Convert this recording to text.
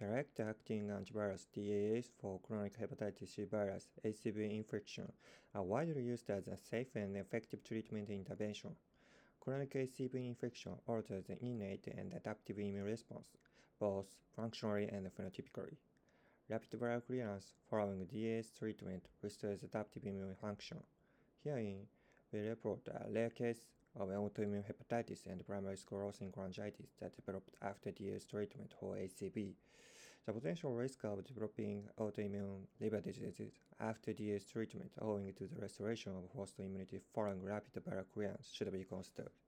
direct-acting antivirus DAAs for chronic hepatitis C virus HCV infection are widely used as a safe and effective treatment intervention. Chronic HCV infection alters the innate and adaptive immune response, both functionally and phenotypically. Rapid viral clearance following DAS treatment restores adaptive immune function. Herein, we report a rare case of autoimmune hepatitis and primary sclerosing cholangitis that developed after DAS treatment for HCV. The potential risk of developing autoimmune liver diseases after DAS treatment owing to the restoration of host immunity following rapid viral clearance should be considered.